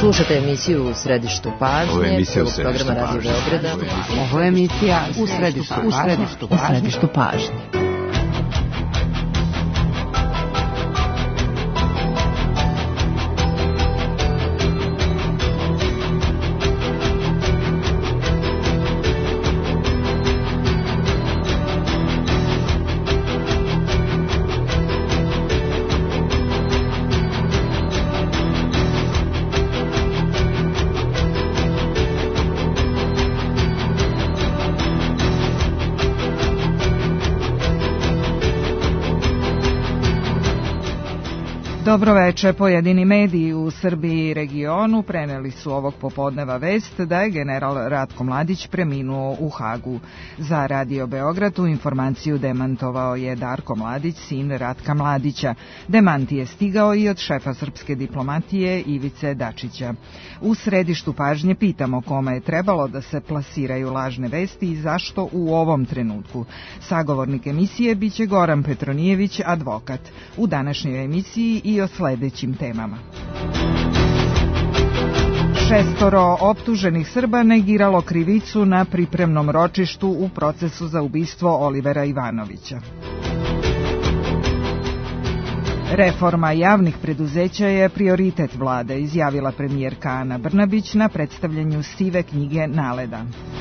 Slušate emisiju U središtu pažnje, programa Radio Beograda. Ovo je emisija U središtu pažnje. Dobroveče. Pojedini mediji u Srbiji i regionu preneli su ovog popodneva vest da je general Ratko Mladić preminuo u Hagu. Za Radio Beograd tu informaciju demantovao je Darko Mladić, sin Ratka Mladića. Demant je stigao i od šefa srpske diplomatije Ivice Dačića. U središtu pažnje pitamo kome je trebalo da se plasiraju lažne vesti i zašto u ovom trenutku. Sagovornik emisije biće Goran Petronijević, advokat. U današnjoj emisiji i o sledećim temama. 6 optuženih Srba negiralo krivicu na pripremnom ročištu u procesu za ubistvo Olivera Ivanovića. Reforma javnih preduzeća je prioritet vlade, izjavila premijerka Ana Brnabić na predstavljanju sive knjige NALED-a.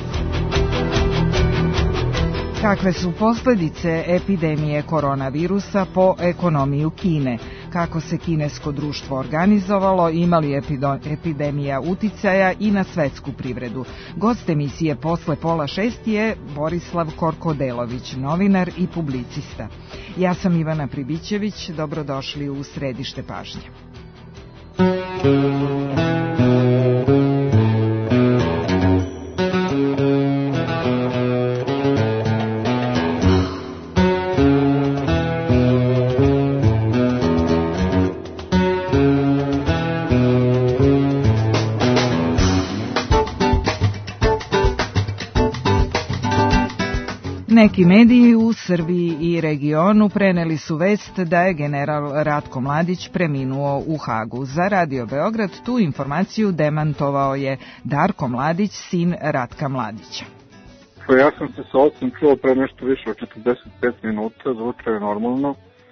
Kakve su posledice epidemije koronavirusa po ekonomiju Kine? Kako se kinesko društvo organizovalo, ima li epidemija uticaja i na svetsku privredu? Gost emisije posle 5:30 je Borislav Korkodelović, novinar i publicista. Ja sam Ivana Pribićević, dobrodošli u središte pažnje. Neki mediji u Srbiji i regionu preneli su vest da je general Ratko Mladić preminuo u Hagu. Za Radio Beograd tu informaciju demantovao je Darko Mladić, sin Ratka Mladića. Ja sam se sa ocem čuo pre nešto više od 45 minuta, zvuče je normalno.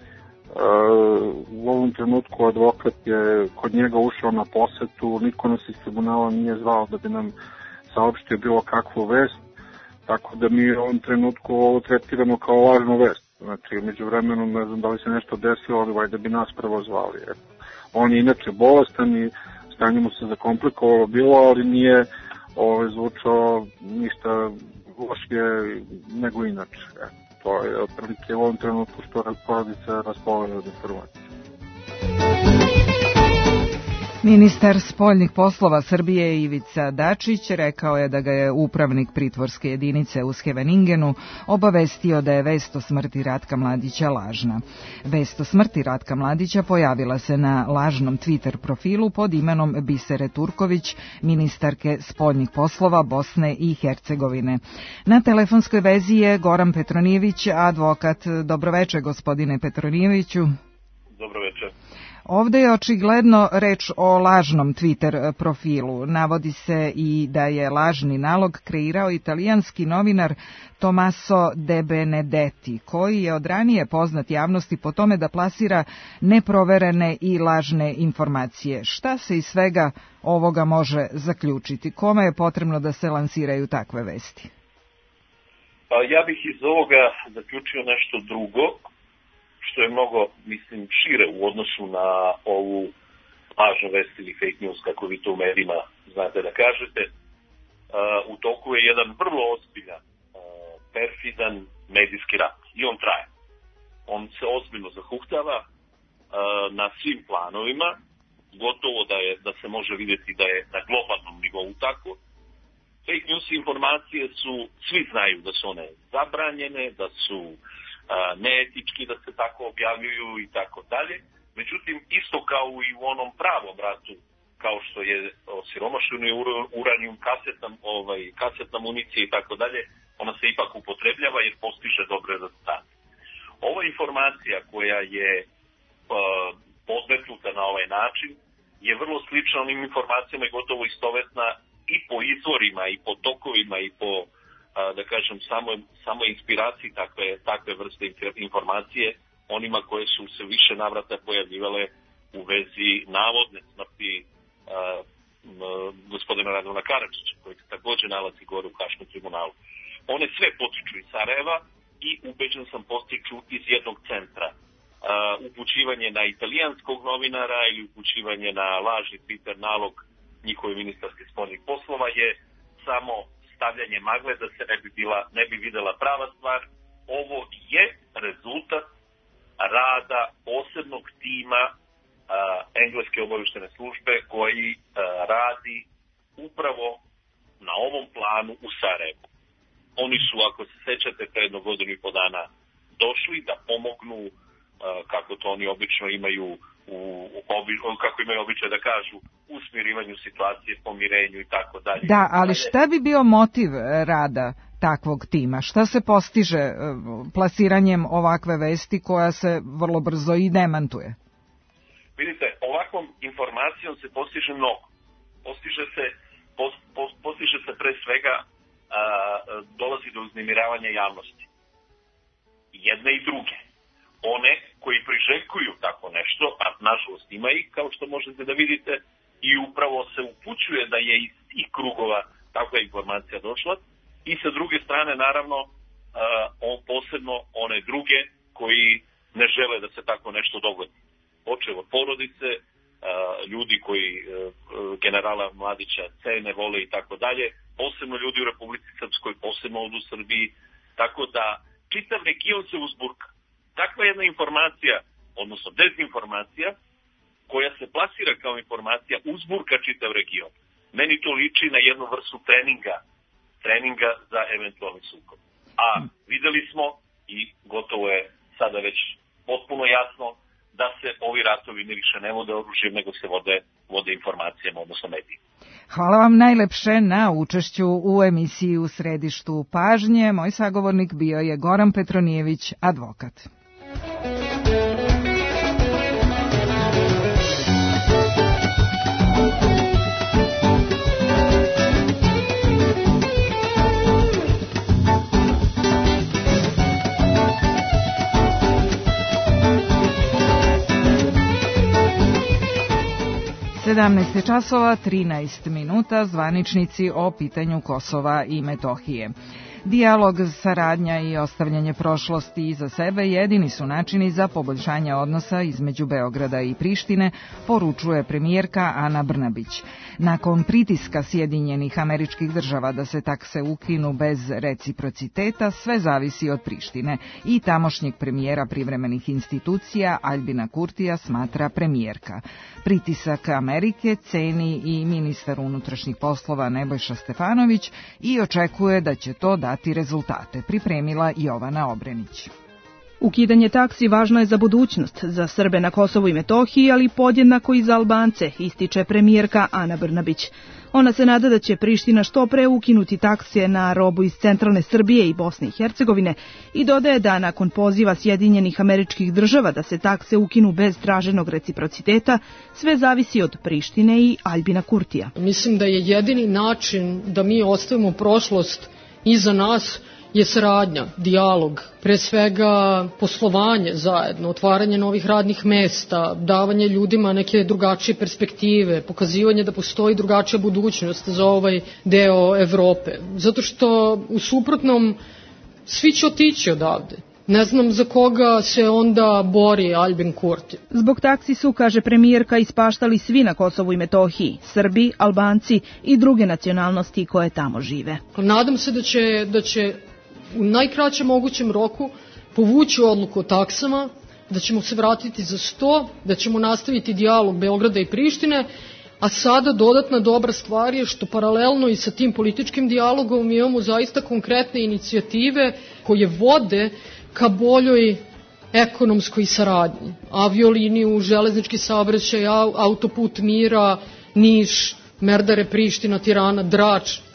U ovom trenutku advokat je kod njega ušao na posetu, niko nas iz tribunala nije zvao da bi nam saopštio bilo kakvu vest. Tako da mi u ovom trenutku ovo tretiramo kao lažnu vest. Znači, među vremenu ne znam da li se nešto desilo, ali valjda bi nas prvo zvali. On je inače bolestan i stanje mu se zakomplikovalo bilo, ali nije zvučao ništa lošije nego inače. To je otprilike u ovom trenutku što porodica raspolaže od informacije. Ministar spoljnih poslova Srbije Ivica Dačić rekao je da ga je upravnik pritvorske jedinice u Scheveningenu obavestio da je vest o smrti Ratka Mladića lažna. Vest o smrti Ratka Mladića pojavila se na lažnom Twitter profilu pod imenom Bisere Turković, ministarke spoljnih poslova Bosne i Hercegovine. Na telefonskoj vezi je Goran Petronijević, advokat. Dobroveče, gospodine Petronijeviću. Dobroveče. Ovde je očigledno reč o lažnom Twitter profilu. Navodi se i da je lažni nalog kreirao italijanski novinar Tommaso De Benedetti, koji je od ranije poznat javnosti po tome da plasira neproverene i lažne informacije. Šta se iz svega ovoga može zaključiti? Kome je potrebno da se lansiraju takve vesti? Ja bih iz ovoga zaključio nešto drugo, što je mnogo, šire u odnosu na ovu lažnu vest ili fake news, kako vi to u medijima znate da kažete. U toku je jedan vrlo ozbiljan, perfidan medijski rat i on traje. On se ozbiljno zahuktava na svim planovima, gotovo da se može vidjeti da je na globalnom nivou tako. Fake news informacije su, svi znaju da su one zabranjene, da su neetički da se tako objavljuju i tako dalje. Međutim, isto kao i u onom pravom ratu, kao što je osiromašeni uranijum, kasetna municija i tako dalje, ona se ipak upotrebljava jer postiže dobre rezultate. Ova informacija koja je podmetnuta na ovaj način je vrlo slična onim informacijama i gotovo istovetna i po izvorima, i po tokovima, i po, da kažem, samo inspiraciji takve vrste informacije, onima koje su se više navrata pojavljivale u vezi navodne smrti gospodina Radovana Karadžića, koji se takođe nalazi gore u Haškom tribunalu. One sve potiču iz Sarajeva i ubeđen sam potiču iz jednog centra. Upućivanje na italijanskog novinara ili upućivanje na lažni Twitter nalog njihove ministarske spoljnih poslova je samo stavljanje magle da se ne bi videla prava stvar. Ovo je rezultat rada posebnog tima engleske obavještajne službe koji radi upravo na ovom planu u Sarajevu. Oni su, ako se sećate, pre jedno godinu i po dana došli da pomognu, kako to oni obično imaju, kako imaju običaj da kažu, u smirivanju situacije, pomirenju i tako dalje. Da, ali šta bi bio motiv rada takvog tima? Šta se postiže plasiranjem ovakve vesti koja se vrlo brzo i demantuje? Vidite, ovakvom informacijom se postiže mnogo. Postiže se pre svega, dolazi do uznemiravanja javnosti. Jedne i druge. One koji priželjkuju tako nešto, a nažalost ima ih, kao što možete da vidite, i upravo se upućuje da je iz tih krugova takva informacija došla, i sa druge strane, naravno, posebno one druge koji ne žele da se tako nešto dogodi. Počev od porodice, ljudi koji generala Mladića cene, vole i tako dalje, posebno ljudi u Republici Srpskoj, posebno u Srbiji, tako da čitav region se uzburka. Takva jedna informacija, odnosno dezinformacija, koja se plasira kao informacija, uzburka čitav region. Meni to liči na jednu vrstu treninga za eventualni sukob. A videli smo, i gotovo je sada već potpuno jasno, da se ovi ratovi više ne vode oružjem, nego se vode informacijama, odnosno medijima. Hvala vam najlepše na učešću u emisiji U središtu pažnje. Moj sagovornik bio je Goran Petronijević, advokat. časova 13 minuta, zvaničnici o pitanju Kosova i Metohije. Dijalog, saradnja i ostavljanje prošlosti iza sebe jedini su načini za poboljšanje odnosa između Beograda i Prištine, poručuje premijerka Ana Brnabić. Nakon pritiska Sjedinjenih Američkih Država da se takse ukinu bez reciprociteta, sve zavisi od Prištine i tamošnjeg premijera privremenih institucija Aljbina Kurtija, smatra premijerka. Pritisak Amerike ceni i ministar unutrašnjih poslova Nebojša Stefanović i očekuje da će to dati rezultate, pripremila Jovana Obrenić. Ukidanje taksi važno je za budućnost, za Srbe na Kosovu i Metohiji, ali podjednako i za Albance, ističe premijerka Ana Brnabić. Ona se nada da će Priština što pre ukinuti takse na robu iz centralne Srbije i Bosne i Hercegovine i dodaje da nakon poziva Sjedinjenih Američkih Država da se takse ukinu bez traženog reciprociteta, sve zavisi od Prištine i Aljbina Kurtija. Mislim da je jedini način da mi ostavimo prošlost iza nas je saradnja, dijalog, pre svega poslovanje zajedno, otvaranje novih radnih mesta, davanje ljudima neke drugačije perspektive, pokazivanje da postoji drugačija budućnost za ovaj deo Evrope. Zato što u suprotnom svi će otići odavde. Ne znam za koga se onda bori Aljbin Kurti. Zbog taksi su, kaže premijerka, ispaštali svi na Kosovu i Metohiji, Srbi, Albanci i druge nacionalnosti koje tamo žive. Nadam se da će u najkraćem mogućem roku povući odluku o taksama, da ćemo se vratiti za 100, da ćemo nastaviti dijalog Beograda i Prištine, a sada dodatna dobra stvar je što paralelno i sa tim političkim dijalogom imamo zaista konkretne inicijative koje vode ka boljoj ekonomskoj saradnji. Avioliniju, železnički saobraćaj, autoput mira, Niš, Merdare, Priština, Tirana, Drač.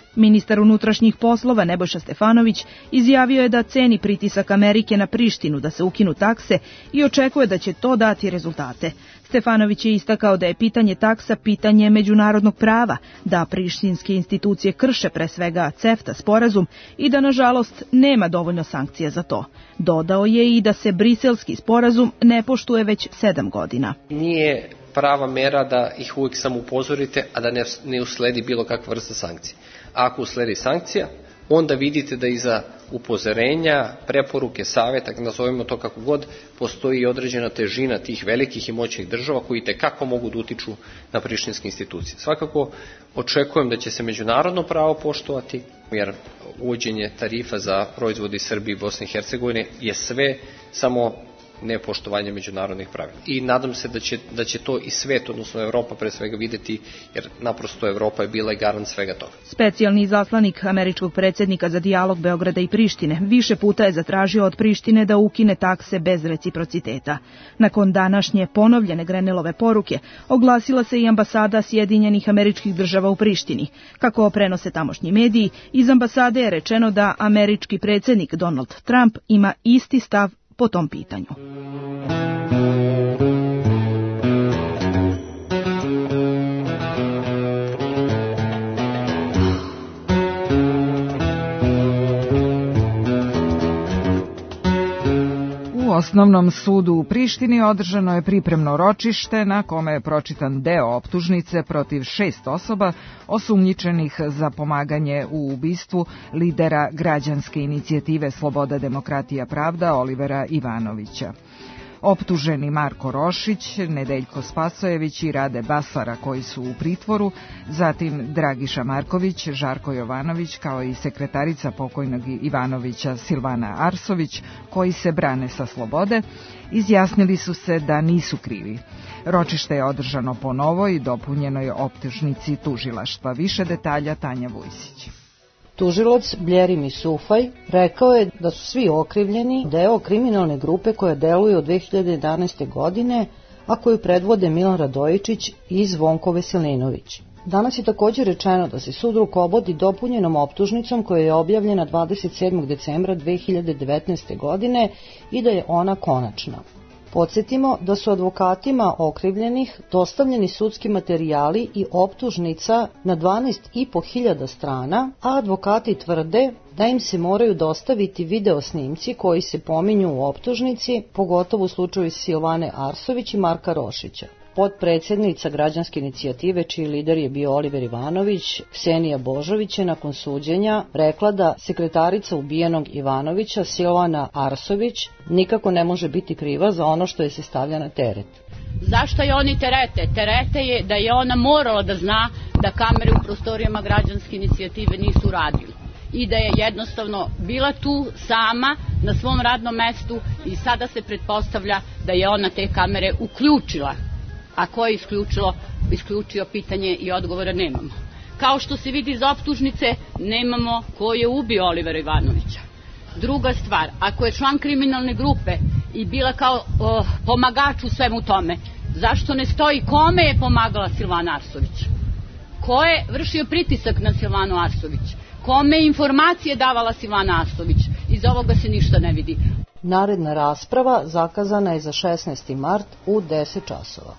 Ministar unutrašnjih poslova Nebojša Stefanović izjavio je da ceni pritisak Amerike na Prištinu da se ukinu takse i očekuje da će to dati rezultate. Stefanović je istakao da je pitanje taksa pitanje međunarodnog prava, da prištinske institucije krše pre svega CEFTA sporazum i da nažalost nema dovoljno sankcija za to. Dodao je i da se briselski sporazum ne poštuje već 7 godina. Nije prava mera da ih uvijek samo upozorite, a da ne usledi bilo kakva vrsta sankcije. A ako usledi sankcija, onda vidite da iza upozorenja, preporuke, savjeta, nazovimo to kako god, postoji određena težina tih velikih i moćnih država koji itekako mogu da utiču na prištinske institucije. Svakako očekujem da će se međunarodno pravo poštovati, jer uvođenje tarifa za proizvode iz Srbije i Bosne i Hercegovine je sve samo nepoštovanje međunarodnih pravila. I nadam se da će to i svet, odnosno Evropa pre svega videti, jer naprosto Evropa je bila i garant svega toga. Specijalni izaslanik američkog predsjednika za dijalog Beograda i Prištine više puta je zatražio od Prištine da ukine takse bez reciprociteta. Nakon današnje ponovljene Grenelove poruke, oglasila se i ambasada Sjedinjenih Američkih Država u Prištini. Kako prenose tamošnji mediji, iz ambasade je rečeno da američki predsjednik Donald Trump ima isti stav po tom pitanju. U Osnovnom sudu u Prištini održano je pripremno ročište na kome je pročitan deo optužnice protiv 6 osoba osumnjičenih za pomaganje u ubistvu lidera građanske inicijative Sloboda, demokratija, pravda Olivera Ivanovića. Optuženi Marko Rošić, Nedeljko Spasojević i Rade Basara koji su u pritvoru, zatim Dragiša Marković, Žarko Jovanović kao i sekretarica pokojnog Ivanovića Silvana Arsović koji se brane sa slobode, izjasnili su se da nisu krivi. Ročište je održano po novoj i dopunjenoj optužnici tužilaštva. Više detalja Tanja Vujsić. Tužilac Bljerim Sufaj rekao je da su svi okrivljeni deo kriminalne grupe koja deluje od 2011. godine, a koju predvode Milan Radojičić i Zvonko Veselinović. Danas je također rečeno da se sud rukovodi dopunjenom optužnicom koja je objavljena 27. decembra 2019. godine i da je ona konačna. Podsjetimo da su advokatima okrivljenih dostavljeni sudski materijali i optužnica na 12.500 strana, a advokati tvrde da im se moraju dostaviti video snimci koji se pominju u optužnici, pogotovo u slučaju Silvane Arsović i Marka Rošića. Potpredsjednica građanske inicijative, čiji lider je bio Oliver Ivanović, Ksenija Božović, je nakon suđenja rekla da sekretarica ubijenog Ivanovića, Silvana Arsović, nikako ne može biti kriva za ono što je se stavlja na teret. Zašto je oni terete? Terete je da je ona morala da zna da kamere u prostorijama građanske inicijative nisu radile i da je jednostavno bila tu sama na svom radnom mestu i sada se pretpostavlja da je ona te kamere uključila. A ko je isključio pitanje i odgovora nemamo. Kao što se vidi iz optužnice, nemamo ko je ubio Olivera Ivanovića. Druga stvar, ako je član kriminalne grupe i bila kao pomagač u svemu tome, zašto ne stoji kome je pomagala Silvana Arsović? Ko je vršio pritisak na Silvanu Arsović? Kome je informacije davala Silvana Arsović? Iz ovoga se ništa ne vidi. Naredna rasprava zakazana je za 16. mart u 10 časova.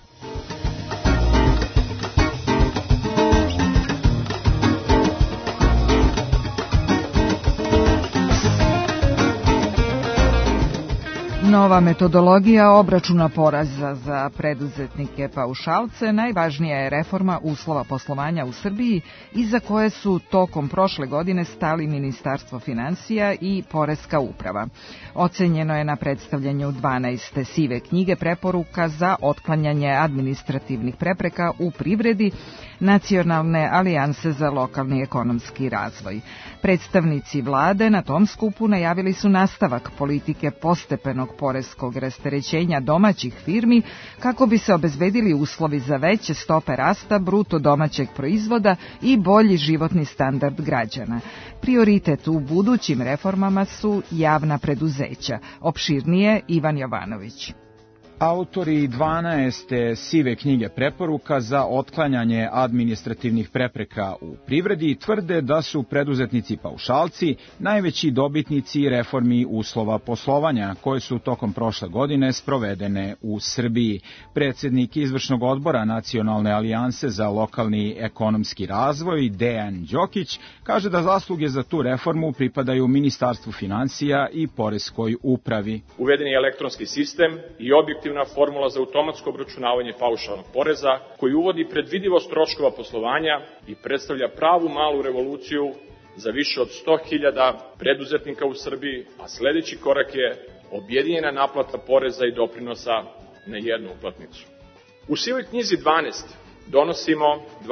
Nova metodologija obračuna poreza za preduzetnike paušalce najvažnija je reforma uslova poslovanja u Srbiji iza koje su tokom prošle godine stali Ministarstvo finansija i Poreska uprava. Ocenjeno je na predstavljanju 12. sive knjige preporuka za otklanjanje administrativnih prepreka u privredi Nacionalne alijanse za lokalni ekonomski razvoj. Predstavnici vlade na tom skupu najavili su nastavak politike postepenog poreskog rasterećenja domaćih firmi kako bi se obezbedili uslovi za veće stope rasta bruto domaćeg proizvoda i bolji životni standard građana. Prioritet u budućim reformama su javna preduzeća. Opširnije Ivan Jovanović. Autori 12. sive knjige preporuka za otklanjanje administrativnih prepreka u privredi tvrde da su preduzetnici paušalci najveći dobitnici reformi uslova poslovanja koje su tokom prošle godine sprovedene u Srbiji. Predsjednik izvršnog odbora Nacionalne alijanse za lokalni ekonomski razvoj Dejan Đokić kaže da zasluge za tu reformu pripadaju Ministarstvu finansija i Poreskoj upravi. Uveden je elektronski sistem i objektivna formula za automatsko obračunavanje paušalnog poreza koji uvodi predvidivost troškova poslovanja i predstavlja pravu malu revoluciju za više od 100.000 preduzetnika u Srbiji, a sledeći korak je objedinjena naplata poreza i doprinosa na jednu uplatnicu. U sivoj knjizi 12 donosimo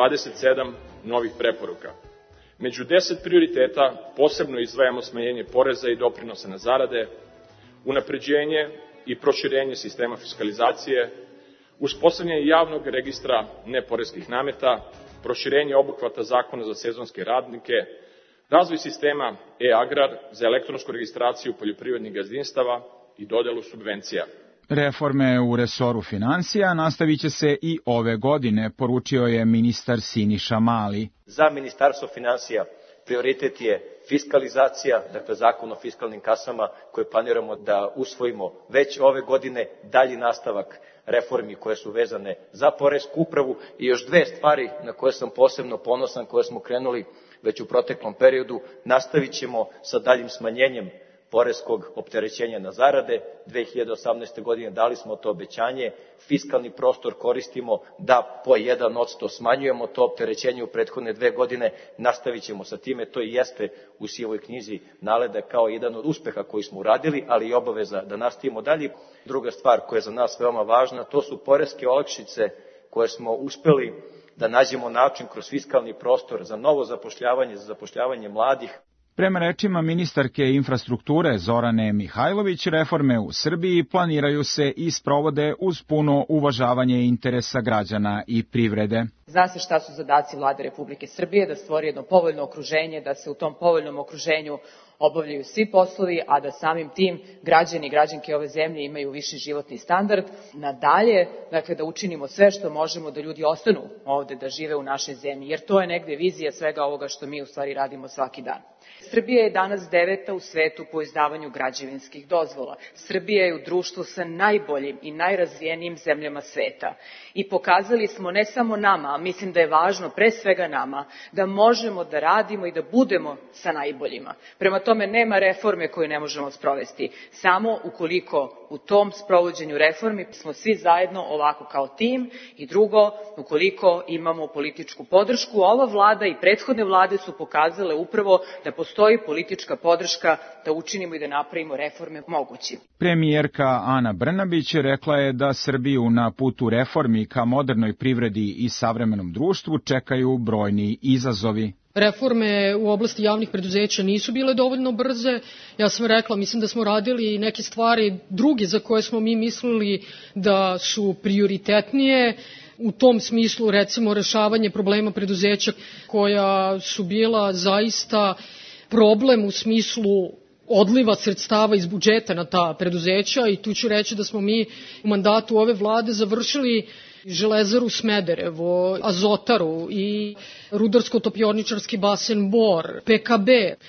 27 novih preporuka. Među 10 prioriteta posebno izdvajamo smanjenje poreza i doprinosa na zarade, unapređenje i proširenje sistema fiskalizacije, uspostavljanje javnog registra neporeskih nameta, proširenje obuhvata zakona za sezonske radnike, razvoj sistema e-agrar za elektronsku registraciju poljoprivrednih gazdinstava i dodelu subvencija. Reforme u resoru finansija nastavit će se i ove godine, poručio je ministar Siniša Mali. Za Ministarstvo finansija prioritet je fiskalizacija, dakle zakon o fiskalnim kasama koje planiramo da usvojimo već ove godine, dalji nastavak reformi koje su vezane za poresku upravu i još dve stvari na koje sam posebno ponosan, koje smo krenuli već u proteklom periodu. Nastavit ćemo sa daljim smanjenjem poreskog opterećenja na zarade. 2018. godine dali smo to obećanje, fiskalni prostor koristimo da po 1% smanjujemo to opterećenje u prethodne 2 godine, nastavit ćemo sa time, to i jeste u sivoj knjizi naleda kao jedan od uspeha koji smo uradili, ali i obaveza da nastavimo dalje. Druga stvar koja je za nas veoma važna, to su poreske olakšice koje smo uspeli da nađemo način kroz fiskalni prostor za novo zapošljavanje, za zapošljavanje mladih. Prema rečima ministarke infrastrukture Zorane Mihajlović, reforme u Srbiji planiraju se i sprovode uz puno uvažavanje interesa građana i privrede. Zna se šta su zadaci Vlade Republike Srbije, da stvori jedno povoljno okruženje, da se u tom povoljnom okruženju obavljaju svi poslovi, a da samim tim građani i građanke ove zemlje imaju viši životni standard. Nadalje, dakle, da učinimo sve što možemo da ljudi ostanu ovde, da žive u našoj zemlji, jer to je negde vizija svega ovoga što mi u stvari radimo svaki dan. Srbija je danas 9. u svetu po izdavanju građevinskih dozvola. Srbija je u društvu sa najboljim i najrazvijenijim zemljama sveta. I pokazali smo ne samo nama, a mislim da je važno pre svega nama, da možemo da radimo i da budemo sa najboljima. Prema tome nema reforme koju ne možemo sprovesti. Samo ukoliko u tom sprovođenju reformi smo svi zajedno ovako kao tim i drugo, ukoliko imamo političku podršku. Ova vlada i prethodne vlade su pokazale upravo da postoji politička podrška da učinimo i da napravimo reforme mogućim. Premijerka Ana Brnabić rekla je da Srbiju na putu reformi ka modernoj privredi i savremenom društvu čekaju brojni izazovi. Reforme u oblasti javnih preduzeća nisu bile dovoljno brze. Ja sam rekla, mislim da smo radili neke stvari druge za koje smo mi mislili da su prioritetnije. U tom smislu, recimo, rešavanje problema preduzeća koja su bila zaista problem u smislu odliva sredstava iz budžeta na ta preduzeća i tu ću reći da smo mi u mandatu ove vlade završili Železaru Smederevo, Azotaru i Rudarsko-topioničarski basen Bor, PKB.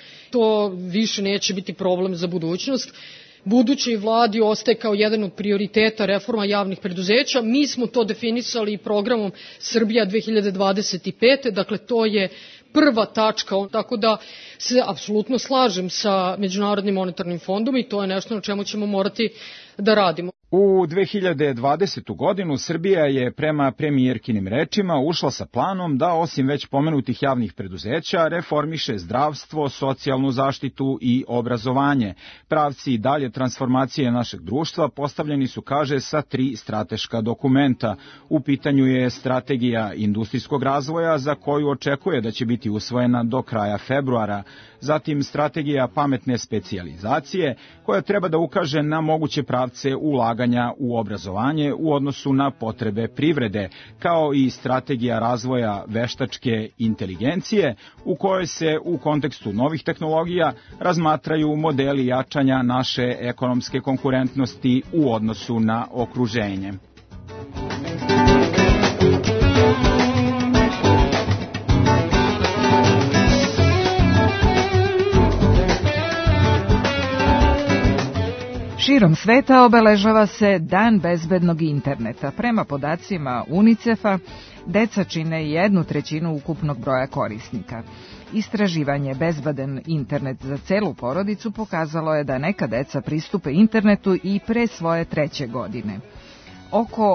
To više neće biti problem za budućnost. Budućoj vladi ostaje kao jedan od prioriteta reforma javnih preduzeća. Mi smo to definisali programom Srbija 2025. Dakle, to je prva tačka, tako da se apsolutno slažem sa Međunarodnim monetarnim fondom i to je nešto na čemu ćemo morati da radimo. U 2020. godinu Srbija je prema premijerkinim rečima ušla sa planom da osim već pomenutih javnih preduzeća reformiše zdravstvo, socijalnu zaštitu i obrazovanje. Pravci dalje transformacije našeg društva postavljeni su, kaže, sa 3 strateška dokumenta. U pitanju je strategija industrijskog razvoja za koju očekuje da će biti usvojena do kraja februara. Zatim strategija pametne specijalizacije koja treba da ukaže na moguće pravce ulaganja ulaganja u obrazovanje u odnosu na potrebe privrede, kao i strategija razvoja veštačke inteligencije, u kojoj se u kontekstu novih tehnologija razmatraju modeli jačanja naše ekonomske konkurentnosti u odnosu na okruženje. Širom sveta obeležava se Dan bezbednog interneta. Prema podacima UNICEF-a, deca čine 1/3 ukupnog broja korisnika. Istraživanje Bezbedan internet za celu porodicu pokazalo je da neka deca pristupe internetu i pre svoje 3. godine. Oko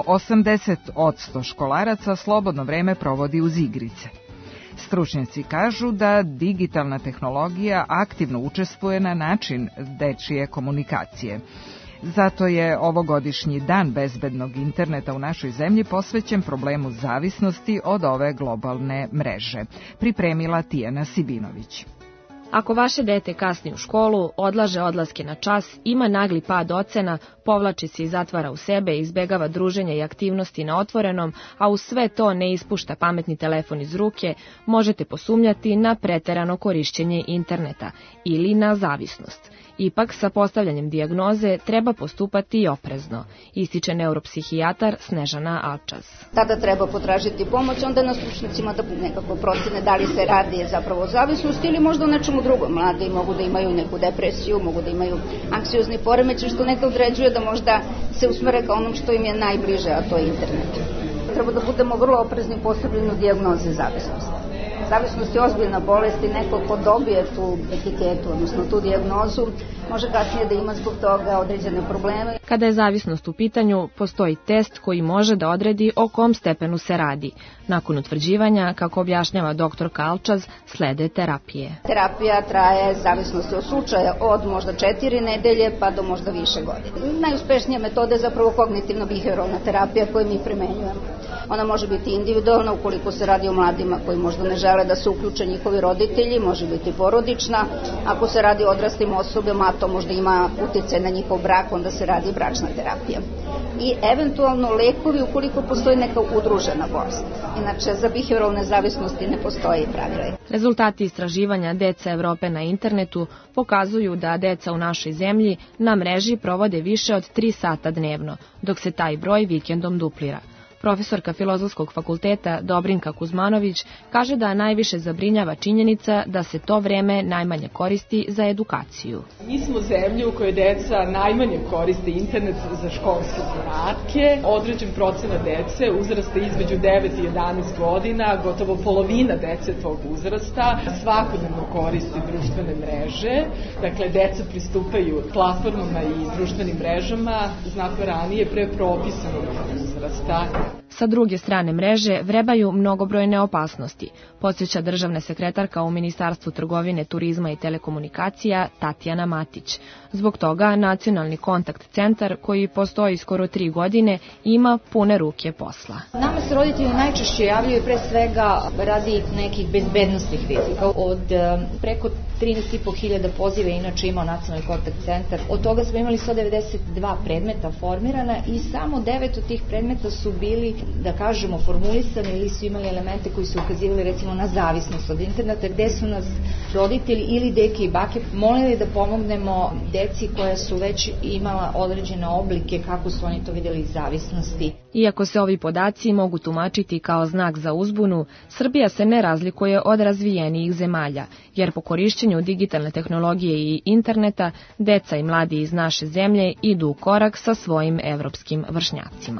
80% školaraca slobodno vreme provodi uz igrice. Stručnjaci kažu da digitalna tehnologija aktivno učestvuje na način dečije komunikacije. Zato je ovogodišnji Dan bezbednog interneta u našoj zemlji posvećen problemu zavisnosti od ove globalne mreže. Pripremila Tijana Sibinović. Ako vaše dete kasni u školu, odlaže odlaske na čas, ima nagli pad ocena, povlači se i zatvara u sebe, izbegava druženje i aktivnosti na otvorenom, a uz sve to ne ispušta pametni telefon iz ruke, možete posumnjati na preterano korišćenje interneta ili na zavisnost. Ipak, sa postavljanjem dijagnoze treba postupati i oprezno, ističe neuropsihijatar Snežana Alčaz. Tada treba potražiti pomoć, onda na stručnicima da nekako procene da li se radi zapravo o zavisnosti ili možda o nečemu drugom. Mladi mogu da imaju neku depresiju, mogu da imaju anksiozni poremećaj, što neka određuje da možda se usmere ka onom što im je najbliže, a to je internet. Treba da budemo vrlo oprezni u postavljanju dijagnoze zavisnosti. Zavisnost je ozbiljna bolest i neko ko dobije tu etiketu, odnosno tu dijagnozu, može kasnije da ima zbog toga određene probleme. Kada je zavisnost u pitanju, postoji test koji može da odredi o kom stepenu se radi. Nakon utvrđivanja, kako objašnjava dr. Alčaz, slede terapije. Terapija traje zavisnosti od slučaja od možda 4 nedelje pa do možda više godina. Najuspešnija metoda je zapravo kognitivno-behavioralna terapija koju mi primenjujemo. Ona može biti individualna ukoliko se radi o mladima koji možda ne žele da se uključe njihovi roditelji, može biti porodična. Ako se radi o odraslim osobama, a to možda ima uticaj na njihov brak, onda se radi bračna terapija. I eventualno lekovi ukoliko postoji neka udružena bolest. Inače, za behavioralne zavisnosti ne postoji pravila. Rezultati istraživanja Deca Evrope na internetu pokazuju da deca u našoj zemlji na mreži provode više od 3 sata dnevno, dok se taj broj vikendom duplira. Profesorka Filozofskog fakulteta Dobrinka Kuzmanović kaže da najviše zabrinjava činjenica da se to vreme najmanje koristi za edukaciju. Mi smo zemlja u kojoj deca najmanje koriste internet za školske zadatke. Određen procenat dece uzrasta između 9 i 11 godina, gotovo polovina dece tog uzrasta svakodnevno koristi društvene mreže. Dakle, deca pristupaju platformama i društvenim mrežama znatno ranije pre propisanog uzrasta. Sa druge strane mreže vrebaju mnogobrojne opasnosti, podsjeća državna sekretarka u Ministarstvu trgovine, turizma i telekomunikacija Tatjana Matić. Zbog toga Nacionalni kontakt centar, koji postoji skoro 3 godine, ima pune ruke posla. Nama se roditelji najčešće javljaju pre svega radi nekih bezbednostnih rizika. Od preko 13.500 poziva inače imao Nacionalni kontakt centar. Od toga smo imali 192 predmeta formirana i samo 9 od tih predmeta su bili, da kažemo, formulisani ili su imali elemente koji su ukazivali recimo na zavisnost od interneta, gde su nas roditelji ili deke i bake molili da pomognemo deci koja su već imala određene oblike kako su oni to vidjeli iz zavisnosti. Iako se ovi podaci mogu tumačiti kao znak za uzbunu, Srbija se ne razlikuje od razvijenijih zemalja, jer po korišćenju digitalne tehnologije i interneta, deca i mladi iz naše zemlje idu u korak sa svojim evropskim vršnjacima.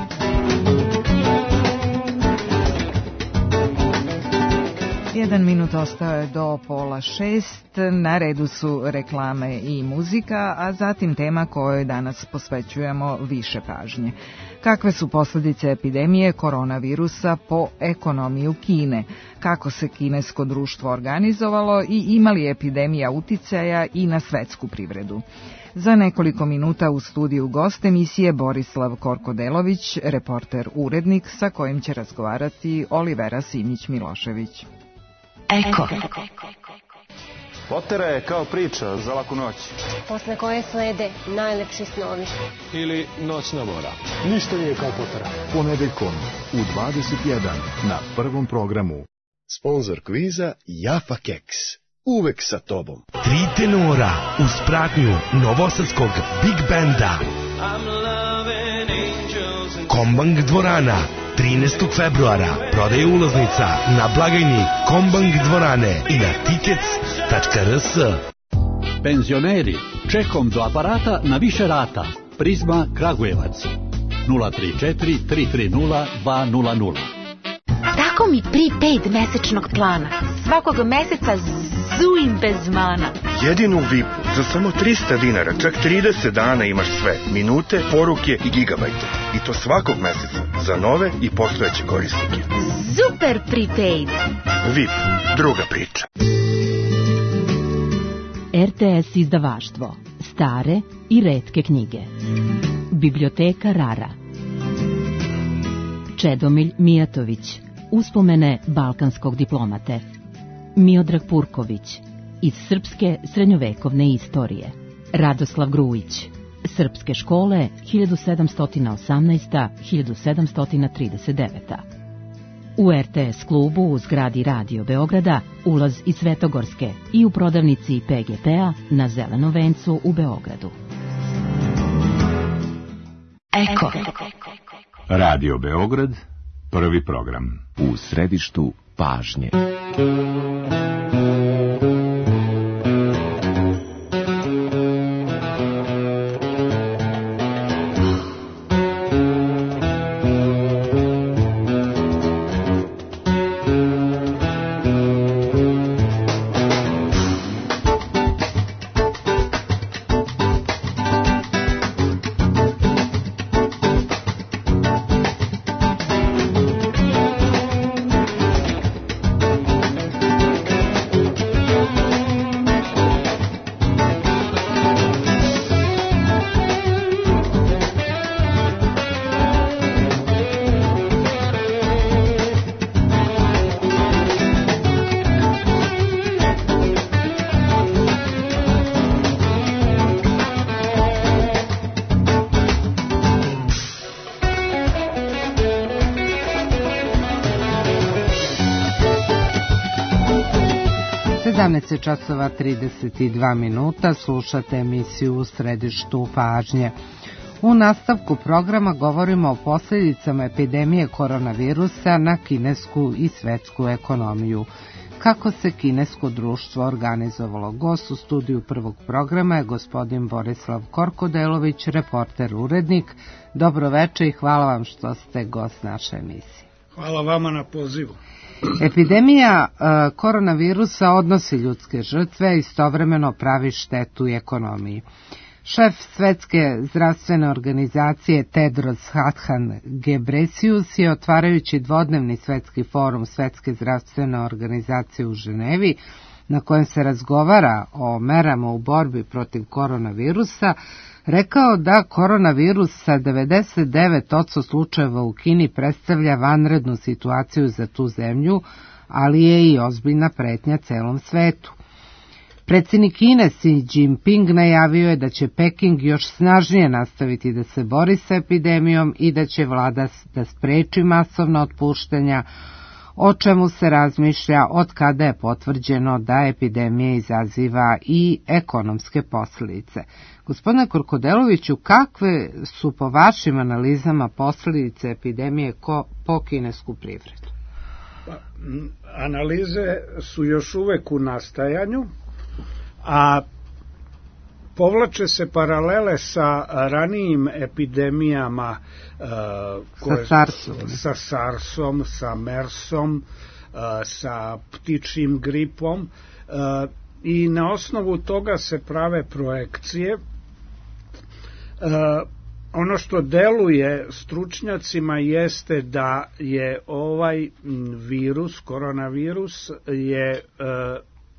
Jedan minut ostao je do 5:30, na redu su reklame i muzika, a zatim tema kojoj danas posvećujemo više pažnje. Kakve su posljedice epidemije koronavirusa po ekonomiju Kine? Kako se kinesko društvo organizovalo i ima li epidemija uticaja i na svetsku privredu? Za nekoliko minuta u studiju gost emisije Borislav Korkodelović, reporter urednik sa kojim će razgovarati Olivera Simić-Milošević. Eko. Potera je kao priča za laku noć. Posle koje slede najlepši snovi. Ili Noćna mora. Ništa nije kao Potera. Ponedeljkom u 21 na Prvom programu. Sponzor kviza Jaffa Keks. Uvek sa tobom. 3 tenora uz pratnju novosadskog Big Banda. Kombang dvorana 13. februara. Prodaje ulaznica na blagajni Kombang dvorane i na tickets.rs. Penzioneri, čekom do aparata na više rata. Prizma Kragujevac 034 330 200. Tako mi prepaid mesečnog plana. Svakog meseca zujim bez mana. Jedinu VIP-u za samo 300 dinara, čak 30 dana imaš sve. Minute, poruke i gigabajte. I to svakog meseca za nove i postojeće korisnike. Super prepaid. VIP, druga priča. RTS izdavaštvo. Stare i retke knjige. Biblioteka Rara. Čedomilj Mijatović. Uspomene balkanskog diplomate. Miodrag Purković. Iz srpske srednjovekovne istorije. Radoslav Grujić. Srpske škole 1718-1739. U RTS klubu u zgradi Radio Beograda ulaz iz Svetogorske i u prodavnici PGP-a na Zelenom vencu u Beogradu. Eko. Radio Beograd, prvi program. U središtu pažnje. časova 32 minuta, slušate emisiju U središtu pažnje. U nastavku programa govorimo o posljedicama epidemije koronavirusa na kinesku i svetsku ekonomiju. Kako se kinesko društvo organizovalo? Gost u studiju prvog programa je gospodin Borislav Korkodelović, reporter, urednik. Dobro večer i hvala vam što ste gost naše emisije. Hvala vama na pozivu. Epidemija koronavirusa odnosi ljudske žrtve, a istovremeno pravi štetu i ekonomiji. Šef Svetske zdravstvene organizacije Tedros Adhanom Ghebreyesus je, otvarajući dvodnevni svetski forum Svetske zdravstvene organizacije u Ženevi, na kojem se razgovara o merama u borbi protiv koronavirusa, rekao da koronavirus sa 99% slučajeva u Kini predstavlja vanrednu situaciju za tu zemlju, ali je i ozbiljna pretnja celom svetu. Predsjednik Kine Xi Jinping najavio je da će Peking još snažnije nastaviti da se bori sa epidemijom i da će vlada da spreči masovna otpuštanja, o čemu se razmišlja od kada je potvrđeno da epidemija izaziva i ekonomske posljedice. Gospodine Korkodeloviću, kakve su po vašim analizama posljedice epidemije po kinesku privredu? Analize su još uvek u nastajanju, a povlače se paralele sa ranijim epidemijama sa SARS-om, sa MERS-om, sa ptičjim gripom i na osnovu toga se prave projekcije. Ono što deluje stručnjacima jeste da je ovaj virus, koronavirus, je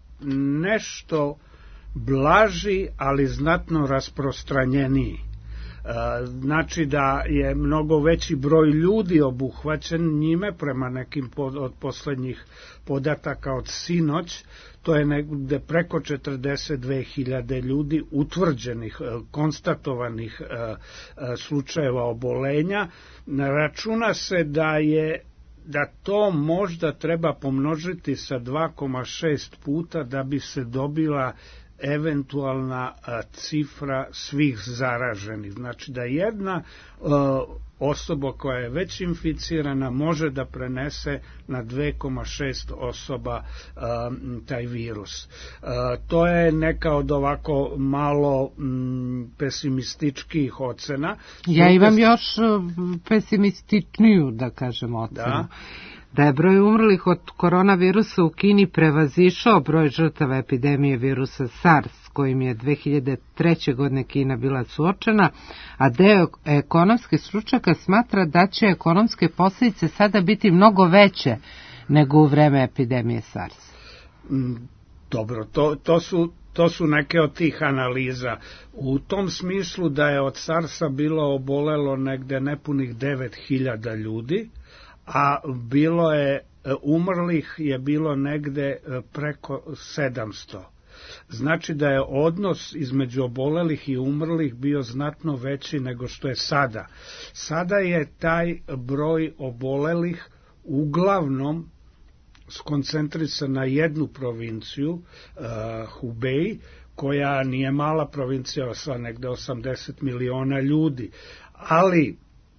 nešto blaži, ali znatno rasprostranjeniji. Znači da je mnogo veći broj ljudi obuhvaćen njime prema nekim od poslednjih podataka od sinoć. To je negde preko 42.000 ljudi utvrđenih, konstatovanih slučajeva obolenja. Računa se da to možda treba pomnožiti sa 2,6 puta da bi se dobila eventualna cifra svih zaraženih. Znači da jedna osoba koja je već inficirana može da prenese na 2,6 osoba taj virus. To je neka od ovako malo pesimističkih ocena. Ja imam još pesimističniju, da kažem, ocenu. Da je broj umrlih od koronavirusa u Kini prevazišao broj žrtava epidemije virusa SARS, kojim je 2003. godine Kina bila suočena, a deo ekonomskih stručnjaka smatra da će ekonomske posljedice sada biti mnogo veće nego u vreme epidemije SARS. Dobro, to su neke od tih analiza. U tom smislu da je od SARS-a bilo obolelo negde nepunih 9.000 ljudi, a bilo je umrlih je bilo negde preko 700. Znači da je odnos između obolelih i umrlih bio znatno veći nego što je sada. Sada je taj broj obolelih uglavnom skoncentrisan na jednu provinciju, Hubei, koja nije mala provincija, sa negde 80 miliona ljudi, ali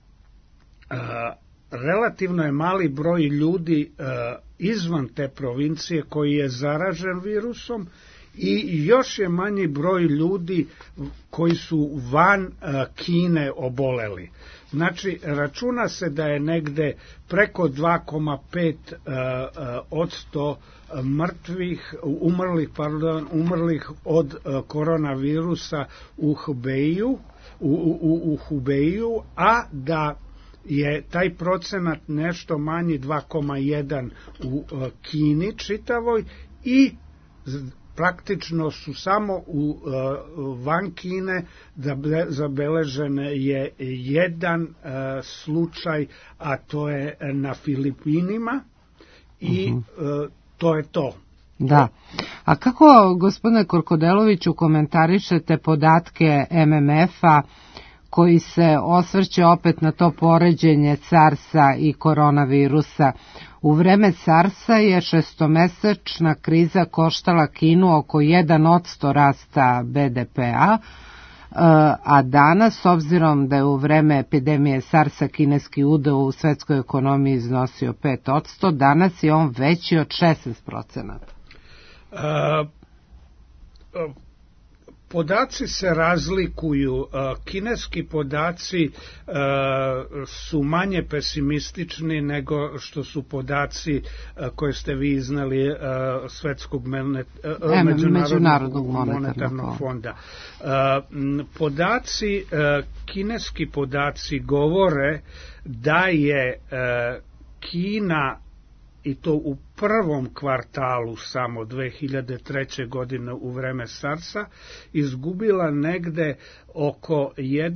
relativno je mali broj ljudi izvan te provincije koji je zaražen virusom i još je manji broj ljudi koji su van Kine oboleli. Znači, računa se da je negde preko 2,5% umrlih od koronavirusa u Hubeiju, a da je taj procenat nešto manji, 2,1 u Kini čitavoj, i praktično su samo van Kine zabeležen je jedan slučaj, a to je na Filipinima, i to je to. Da. A kako, gospodine Korkodeloviću, komentarišete podatke MMF-a koji se osvrće opet na to poređenje SARS-a i koronavirusa? U vreme SARS-a je šestomesečna kriza koštala Kinu oko 1% rasta BDP-a, a danas, s obzirom da je u vreme epidemije SARS-a kineski udeo u svetskoj ekonomiji iznosio 5%, danas je on veći od 16%. Podaci se razlikuju. Kineski podaci su manje pesimistični nego što su podaci koje ste vi iznali Svetskog međunarodnog monetarnog fonda. Kineski podaci govore da je Kina, i to u prvom kvartalu samo 2003. godine u vreme SARS-a, izgubila negde oko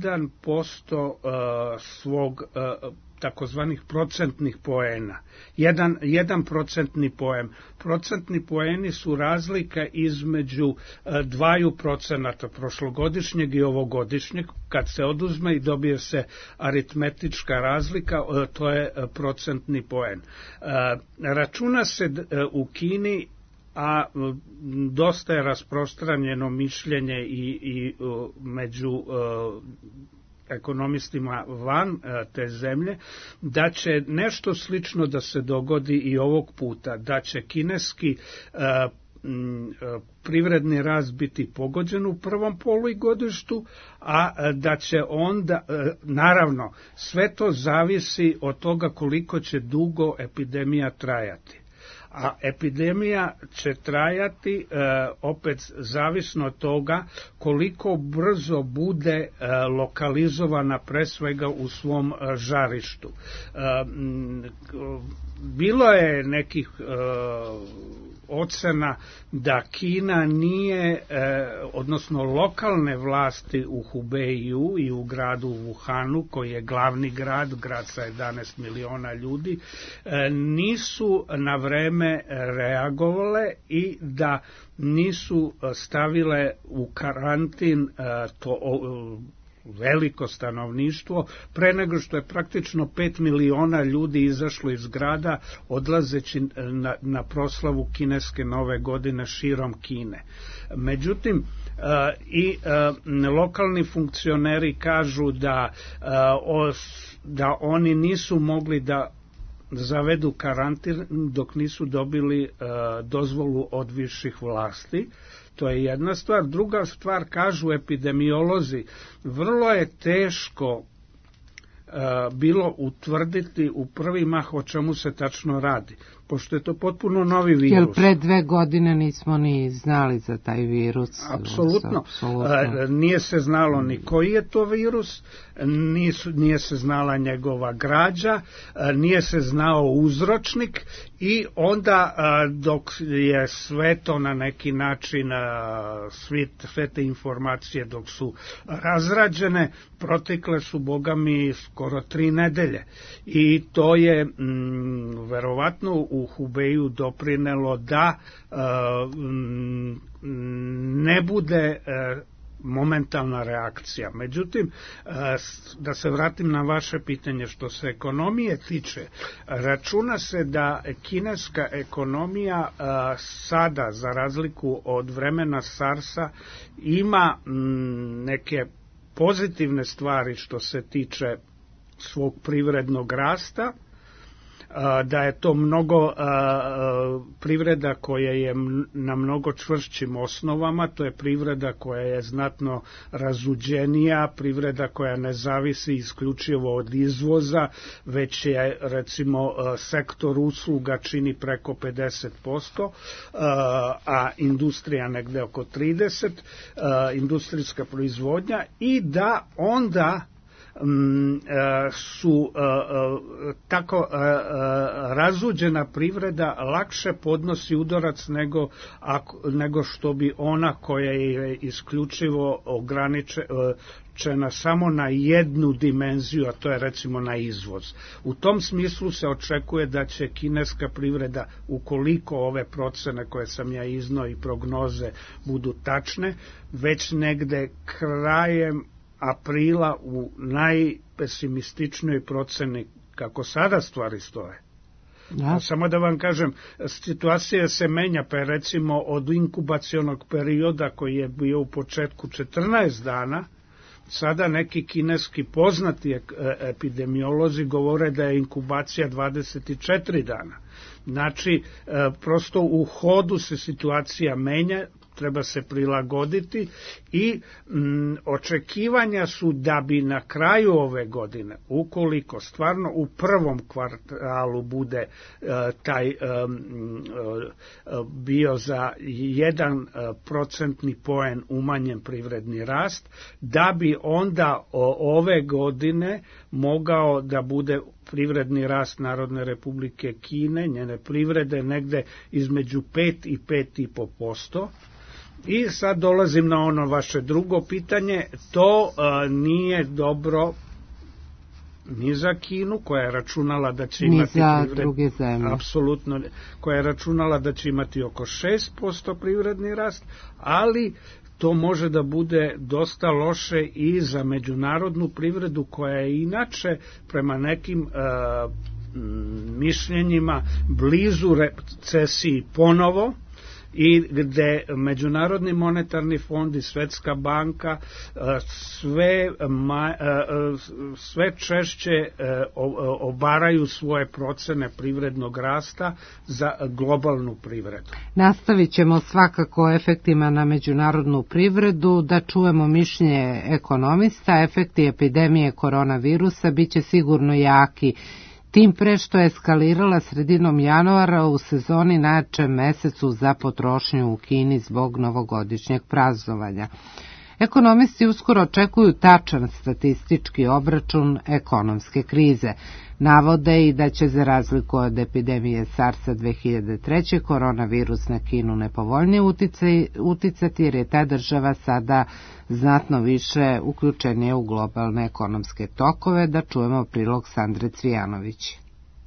1% svog takozvanih procentnih poena. 1% poen. Procentni poeni su razlika između 2% prošlogodišnjeg i ovogodišnjeg. Kad se oduzme i dobije se aritmetička razlika, to je procentni poen. Računa se u Kini, a dosta je rasprostranjeno mišljenje i među ekonomistima van te zemlje, da će nešto slično da se dogodi i ovog puta, da će kineski privredni rast biti pogođen u prvom polugodištu, a da će onda, naravno, sve to zavisi od toga koliko će dugo epidemija trajati. a epidemija će trajati opet zavisno od toga koliko brzo bude lokalizovana pre svega u svom žarištu. Bilo je nekih ocena da Kina nije, odnosno lokalne vlasti u Hubeiju i u gradu Wuhanu, koji je glavni grad sa 11 miliona ljudi, nisu na vreme reagovale i da nisu stavile u karantin to veliko stanovništvo, pre nego što je praktično 5 miliona ljudi izašlo iz grada odlazeći na proslavu kineske nove godine širom Kine. Međutim, i lokalni funkcioneri kažu da oni nisu mogli da zavedu karantin dok nisu dobili dozvolu od viših vlasti. To je jedna stvar. Druga stvar, kažu epidemiolozi, vrlo je teško bilo utvrditi u prvi mah o čemu se tačno radi, pošto je to potpuno novi virus. Jer pre 2 godine nismo ni znali za taj virus. Apsolutno. Nije se znalo ni koji je to virus, nije se znala njegova građa, nije se znao uzročnik i onda dok je sve to na neki način, sve te informacije dok su razrađene, protekle su, boga mi, skoro 3 nedelje. I to je verovatno u Hubeju doprinelo da ne bude momentalna reakcija. Međutim, da se vratim na vaše pitanje, što se ekonomije tiče, računa se da kineska ekonomija sada, za razliku od vremena SARS-a, ima neke pozitivne stvari što se tiče svog privrednog rasta, da je to mnogo privreda koja je na mnogo čvršćim osnovama, to je privreda koja je znatno razuđenija, privreda koja ne zavisi isključivo od izvoza, već je recimo sektor usluga čini preko 50%, a industrija negde oko 30%, industrijska proizvodnja, i da onda su tako razuđena privreda lakše podnosi udarac nego što bi ona koja je isključivo ograničena samo na jednu dimenziju, a to je recimo na izvoz. U tom smislu se očekuje da će kineska privreda, ukoliko ove procene koje sam ja iznao i prognoze budu tačne, već negde krajem aprila u najpesimističnoj proceni kako sada stvari stoje. Ja. Samo da vam kažem, situacija se menja, pa recimo od inkubacionog perioda koji je bio u početku 14 dana, sada neki kineski poznati epidemiolozi govore da je inkubacija 24 dana. Znači, prosto u hodu se situacija menja, treba se prilagoditi i očekivanja su da bi na kraju ove godine, ukoliko stvarno u prvom kvartalu bude taj bio za 1% poen umanjen privredni rast, da bi onda ove godine mogao da bude privredni rast Narodne Republike Kine, njene privrede, negde između 5 i 5,5%. I sad dolazim na ono vaše drugo pitanje, to nije dobro ni za Kinu, koja je računala da će imati druge zemlje. Apsolutno, koja je računala da će imati oko 6% privredni rast, ali to može da bude dosta loše i za međunarodnu privredu, koja je inače prema nekim mišljenjima blizu recesiji ponovo, i gde Međunarodni monetarni fond i Svetska banka sve češće obaraju svoje procene privrednog rasta za globalnu privredu. Nastavit ćemo svakako o efektima na međunarodnu privredu, da čujemo mišljenje ekonomista. Efekti epidemije koronavirusa biće sigurno jaki tim pre što je eskalirala sredinom januara u sezoni najjačem mesecu za potrošnju u Kini zbog novogodišnjeg praznovanja. Ekonomisti uskoro očekuju tačan statistički obračun ekonomske krize. Navode i da će za razliku od epidemije SARS-a 2003. koronavirus na Kinu nepovoljnije uticati jer je ta država sada znatno više uključenija u globalne ekonomske tokove. Da čujemo prilog Sandre Cvijanović.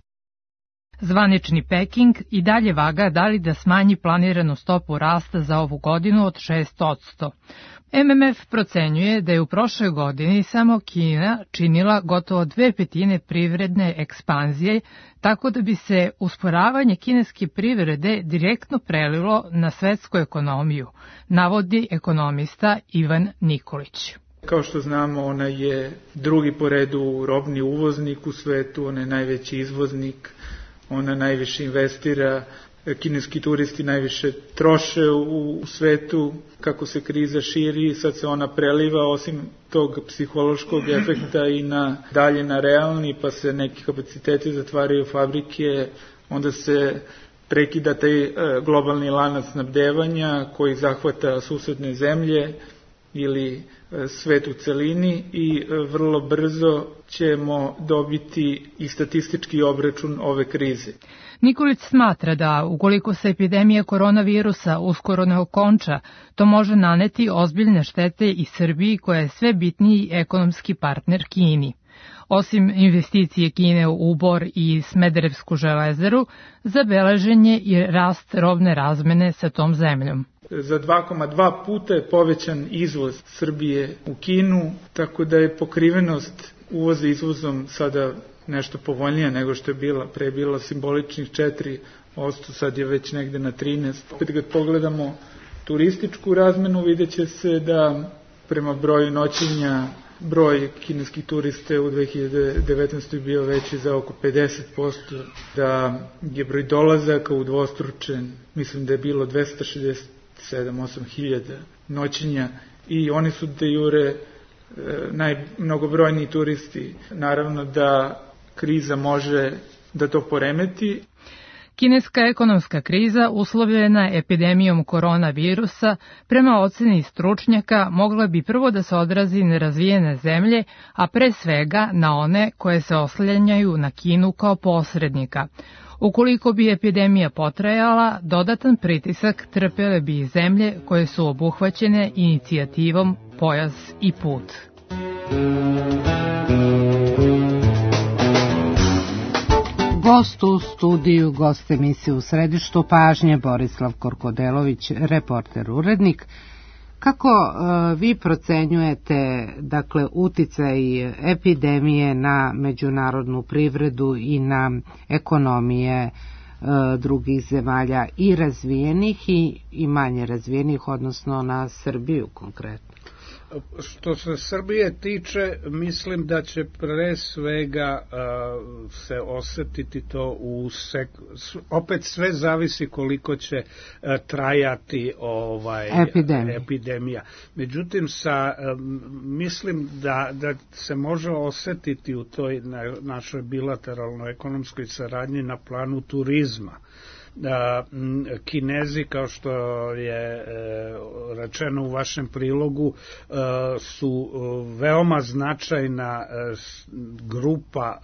Zvanični Peking i dalje vaga da li da smanji planiranu stopu rasta za ovu godinu od 6%. MMF procenjuje da je u prošloj godini samo Kina činila gotovo 2/5 privredne ekspanzije, tako da bi se usporavanje kineske privrede direktno prelilo na svetsku ekonomiju, navodi ekonomista Ivan Nikolić. Kao što znamo, ona je drugi po redu robni uvoznik u svetu, ona je najveći izvoznik, ona najviše investira, kineski turisti najviše troše u svetu. Kako se kriza širi, sad se ona preliva osim tog psihološkog efekta i dalje na realni, pa se neki kapaciteti zatvaraju, fabrike, onda se prekida taj globalni lanac snabdevanja koji zahvata susedne zemlje ili svet u celini i vrlo brzo ćemo dobiti i statistički obračun ove krize. Nikolić smatra da, ukoliko se epidemija koronavirusa uskoro ne okonča, to može naneti ozbiljne štete i Srbiji, koja je sve bitniji ekonomski partner Kini. Osim investicije Kine u Bor i Smederevsku železaru, zabeležen je i rast robne razmene sa tom zemljom. Za 2,2 puta je povećan izvoz Srbije u Kinu, tako da je pokrivenost uvoza izvozom sada nešto povoljnija nego što je pre bilo simboličnih 4%, sad je već negde na 13%. Opet kad pogledamo turističku razmenu, vidjet će se da prema broju noćenja broj kineskih turista u 2019. bio veći za oko 50%, da je broj dolazaka udvostručen, mislim da je bilo 267-8 hiljada noćenja i oni su de jure najmnogobrojniji turisti. Naravno da kriza može da to poremeti. Kineska ekonomska kriza uslovljena je epidemijom koronavirusa, prema oceni stručnjaka, mogla bi prvo da se odrazi na razvijene zemlje, a pre svega na one koje se oslanjaju na Kinu kao posrednika. Ukoliko bi epidemija potrajala, dodatan pritisak trpele bi i zemlje koje su obuhvaćene inicijativom Pojas i put. Gost u studiju, gost emisije U središtu pažnje, Borislav Korkodelović, reporter, urednik. Kako vi procenjujete, dakle, uticaj epidemije na međunarodnu privredu i na ekonomije drugih zemalja, i razvijenih i manje razvijenih, odnosno na Srbiju konkretno? Što se Srbije tiče, mislim da će pre svega se osetiti to opet sve zavisi koliko će trajati epidemija. Međutim, mislim da se može osetiti u toj našoj bilateralnoj ekonomskoj saradnji na planu turizma. Kinezi, kao što je rečeno u vašem prilogu, su veoma značajna grupa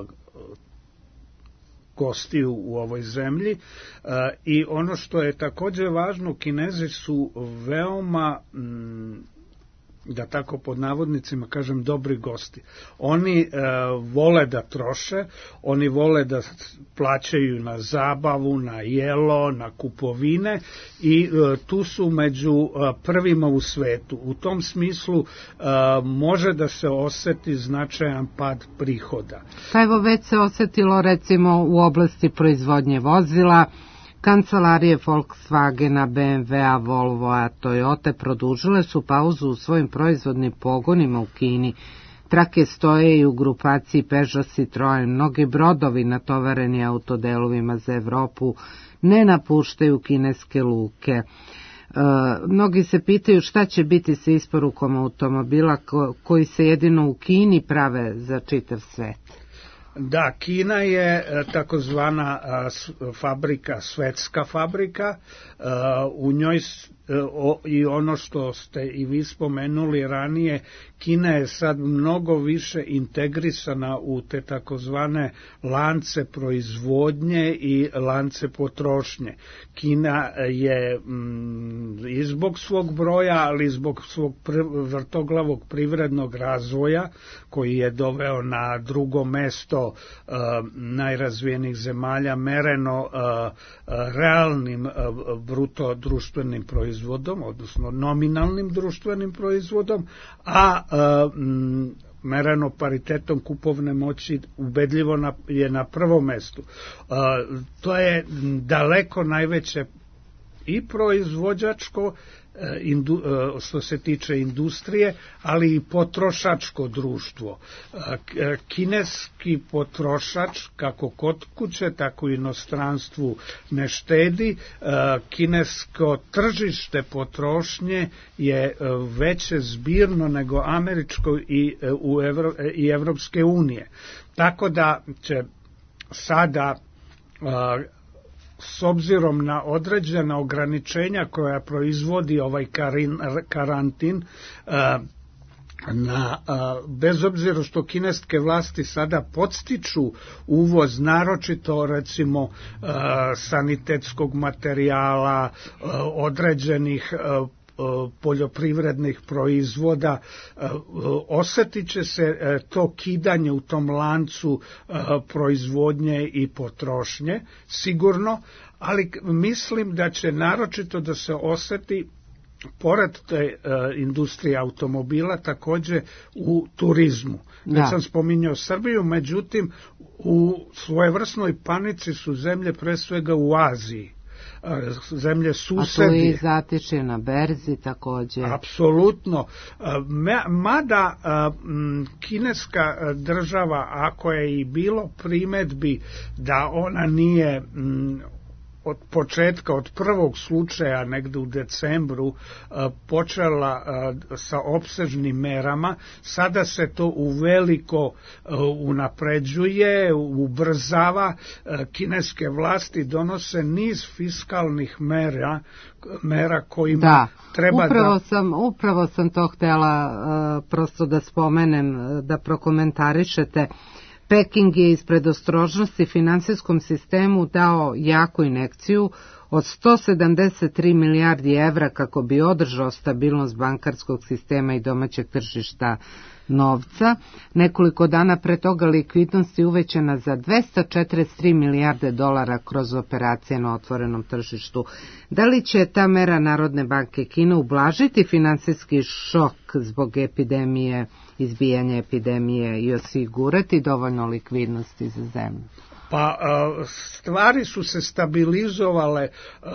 gostiju u ovoj zemlji i ono što je također važno, Kinezi su veoma, da tako pod navodnicima kažem, dobri gosti. Oni vole da troše, oni vole da plaćaju na zabavu, na jelo, na kupovine i tu su među prvima u svetu. U tom smislu može da se oseti značajan pad prihoda. Pa evo, već se osetilo recimo u oblasti proizvodnje vozila. Kancelarije Volkswagena, BMW-a, Volvo-a, Toyota produžile su pauzu u svojim proizvodnim pogonima u Kini. Trake stoje i u grupaciji Peugeot, Citroen. Mnogi brodovi natovareni autodelovima za Evropu ne napuštaju kineske luke. Mnogi se pitaju šta će biti sa isporukom automobila koji se jedino u Kini prave za čitav svet. Da, Kina je takozvana fabrika, svetska fabrika, u njoj i ono što ste i vi spomenuli ranije, Kina je sad mnogo više integrisana u te takozvane lance proizvodnje i lance potrošnje. Kina je i zbog svog broja, ali i zbog svog vrtoglavog privrednog razvoja, koji je doveo na drugo mesto najrazvijenijih zemalja mereno realnim bruto društvenim proizvodom, odnosno nominalnim društvenim proizvodom, a mereno paritetom kupovne moći ubedljivo je na prvom mestu. To je daleko najveće i proizvođačko, što se tiče industrije, ali i potrošačko društvo. Kineski potrošač, kako kod kuće, tako i inostranstvu, ne štedi. Kinesko tržište potrošnje je veće zbirno nego američko i Evropske unije. Tako da će sada, s obzirom na određena ograničenja koja proizvodi ovaj karantin, bez obzira što kineske vlasti sada podstiču uvoz, naročito recimo sanitetskog materijala, određenih poljoprivrednih proizvoda, osjetit će se to kidanje u tom lancu proizvodnje i potrošnje, sigurno, ali mislim da će naročito da se osjeti pored te industrije automobila također u turizmu. Već sam spominjao Srbiju, međutim u svojevrsnoj panici su zemlje pre svega u Aziji, zemlje susedi. A to i zatiče na berzi također. Apsolutno. Mada kineska država, ako je i bilo primedbi da ona nije od početka, od prvog slučaja negde u decembru počela sa opsežnim merama, sada se to uveliko unapređuje, ubrzava. Kineske vlasti donose niz fiskalnih mera kojima treba upravo sam to htjela prosto da spomenem, da prokomentarišete. Peking je iz predostrožnosti finansijskom sistemu dao jaku injekciju od 173 milijardi evra kako bi održao stabilnost bankarskog sistema i domaćeg tržišta novca. Nekoliko dana pre toga likvidnost je uvećana za 243 milijarde dolara kroz operacije na otvorenom tržištu. Da li će ta mera Narodne banke Kine ublažiti finansijski šok zbog epidemije, izbijanja epidemije i osigurati dovoljno likvidnosti za zemlju? Pa stvari su se stabilizovale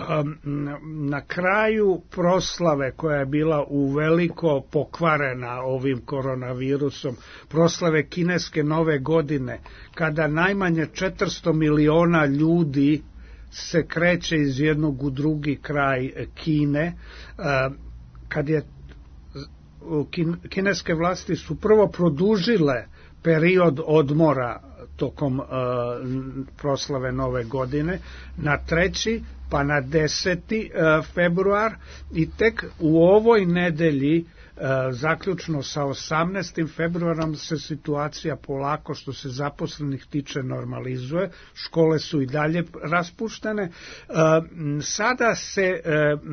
na kraju proslave koja je bila uveliko pokvarena ovim koronavirusom, proslave kineske nove godine, kada najmanje 400 miliona ljudi se kreće iz jednog u drugi kraj Kine, kad je kineske vlasti su prvo produžile period odmora tokom proslave nove godine na 3. pa na 10. februar i tek u ovoj nedelji zaključno sa 18. februarom se situacija polako, što se zaposlenih tiče, normalizuje. Škole su i dalje raspuštene. Sada se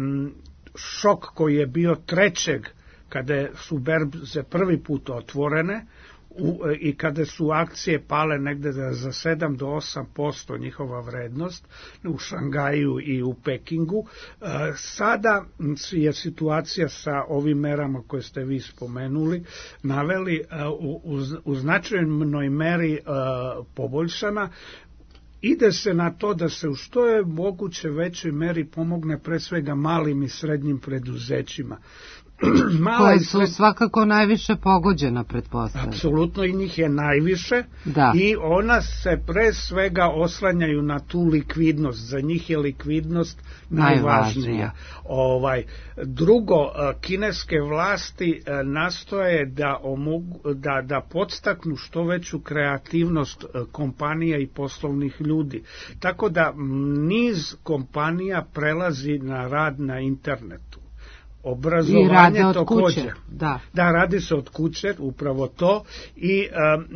šok koji je bio 3. kada su berze prvi put otvorene i kada su akcije pale negde za 7 do 8% njihova vrednost u Šangaju i u Pekingu, sada je situacija sa ovim merama koje ste vi spomenuli naveli u značajnoj meri poboljšana. Ide se na to da se u što je moguće većoj meri pomogne pre svega malim i srednjim preduzećima. Koje su svakako najviše pogođena, pretpostavljam. Apsolutno, i njih je najviše, i ona se pre svega oslanjaju na tu likvidnost. Za njih je likvidnost najvažnija. Drugo, kineske vlasti nastoje da podstaknu što veću kreativnost kompanija i poslovnih ljudi. Tako da niz kompanija prelazi na rad na internetu. Obrazovanje također. Da, radi se od kuće, upravo to. I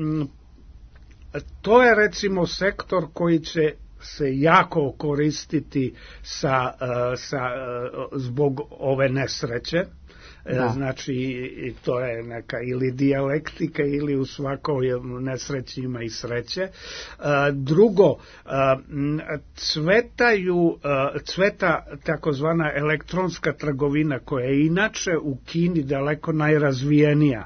to je recimo sektor koji će se jako koristiti zbog ove nesreće. Znači, to je neka ili dijalektika ili u svakoj nesreći ima i sreće. Drugo, cveta takozvana elektronska trgovina, koja je inače u Kini daleko najrazvijenija.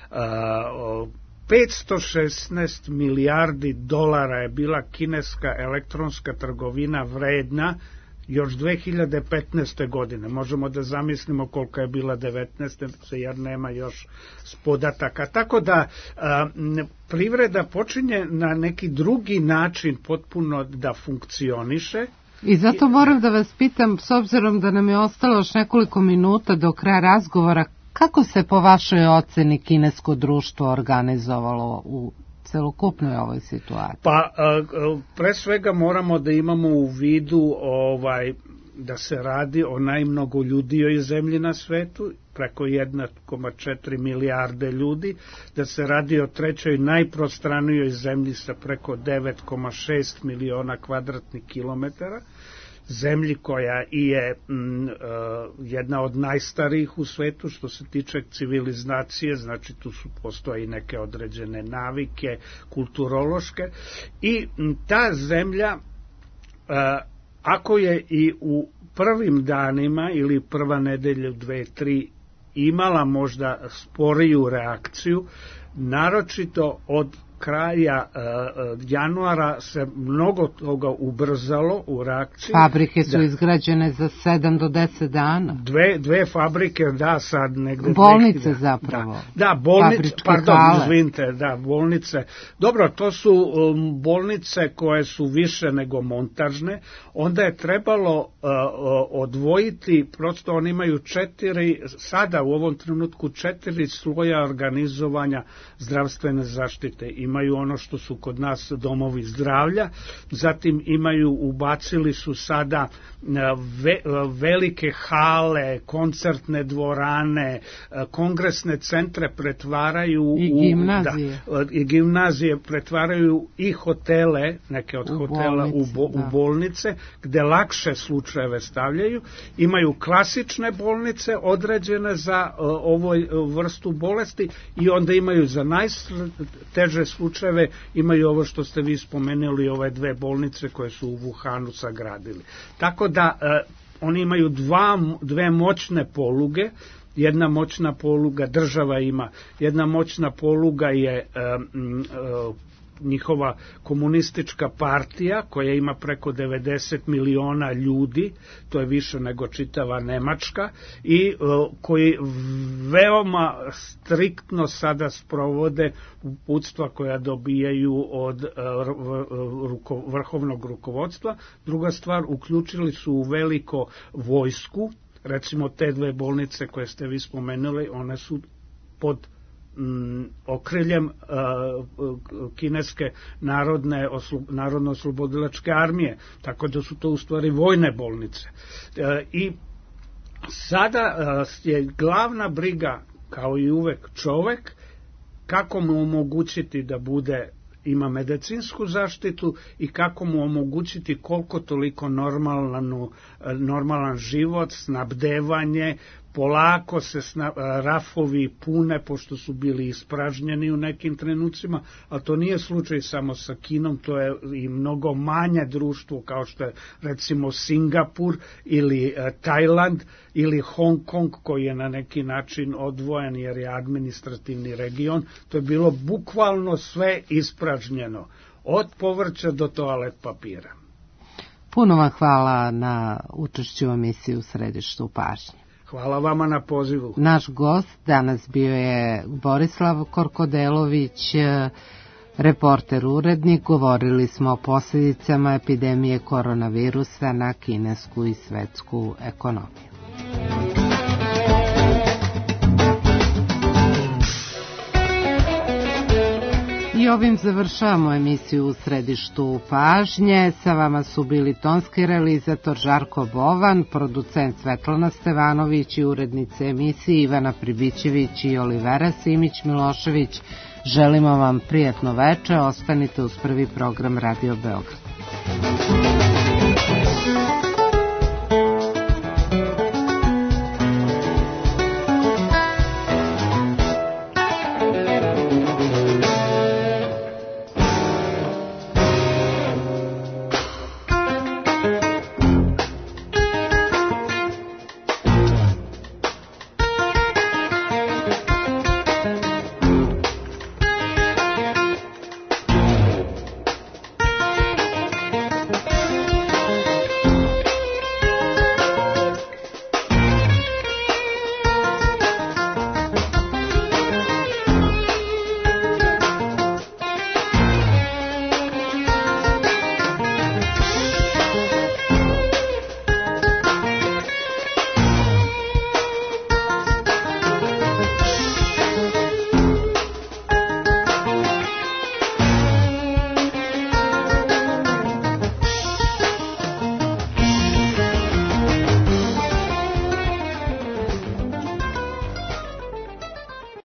516 milijardi dolara je bila kineska elektronska trgovina vredna još 2015. godine. Možemo da zamislimo koliko je bila 19. jer nema još podataka. Tako da privreda počinje na neki drugi način potpuno da funkcioniše. I zato moram da vas pitam, s obzirom da nam je ostalo još nekoliko minuta do kraja razgovora, kako se po vašoj oceni kinesko društvo organizovalo u celokupnoj ovoj situaciji? Pa, pre svega moramo da imamo u vidu da se radi o najmnogoljudijoj zemlji na svetu, preko 1,4 milijarde ljudi, da se radi o trećoj najprostranijoj zemlji sa preko 9,6 miliona kvadratnih kilometara, zemlji koja je jedna od najstarijih u svetu što se tiče civilizacije, znači tu postoje i neke određene navike kulturološke, i ta zemlja, ako je i u prvim danima ili prva nedelja 2-3 imala možda sporiju reakciju, naročito od kraja januara se mnogo toga ubrzalo u reakciji. Fabrike su izgrađene za 7 do 10 dana. Dve fabrike, sad negde... Bolnice zapravo. Bolnice. Dobro, to su bolnice koje su više nego montažne. Onda je trebalo odvojiti, prosto oni imaju 4, sada u ovom trenutku 4 sloja organizovanja zdravstvene zaštite. Imaju ono što su kod nas domovi zdravlja, zatim ubacili su sada velike hale, koncertne dvorane, kongresne centre pretvaraju i gimnazije pretvaraju i hotele, neke od hotela u bolnice, gde lakše slučajeve stavljaju. Imaju klasične bolnice određene za ovoj vrstu bolesti i onda imaju za najteže slučajeve, imaju ovo što ste vi spomenuli, ove 2 bolnice koje su u Wuhanu sagradili. Tako da oni imaju 2 moćne poluge. Jedna moćna poluga država ima, jedna moćna poluga je njihova komunistička partija koja ima preko 90 miliona ljudi, to je više nego čitava Nemačka, i koji veoma striktno sada sprovode uputstva koja dobijaju od vrhovnog rukovodstva. Druga stvar, uključili su u veliko vojsku, recimo te 2 bolnice koje ste vi spomenuli, one su pod okriljem kineske narodno-oslobodilačke armije, tako da su to u stvari vojne bolnice. I sada je glavna briga, kao i uvek, čovek, kako mu omogućiti da ima medicinsku zaštitu i kako mu omogućiti koliko toliko normalan život, snabdevanje, polako se rafovi pune, pošto su bili ispražnjeni u nekim trenucima, ali to nije slučaj samo sa Kinom, to je i mnogo manje društvo kao što je recimo Singapur ili Tajland ili Hong Kong, koji je na neki način odvojen jer je administrativni region. To je bilo bukvalno sve ispražnjeno, od povrća do toalet papira. Puno vam hvala na učešću u emisiji U središtu pažnje. Hvala vama na pozivu. Naš gost danas bio je Borislav Korkodelović, reporter, urednik. Govorili smo o posljedicama epidemije koronavirusa na kinesku i svetsku ekonomiju. I ovim završavamo emisiju U središtu pažnje. Sa vama su bili tonski realizator Žarko Bovan, producent Svetlana Stevanović i urednice emisije Ivana Pribićević i Olivera Simić-Milošević. Želimo vam prijatno veče, ostanite uz prvi program Radio Beograd.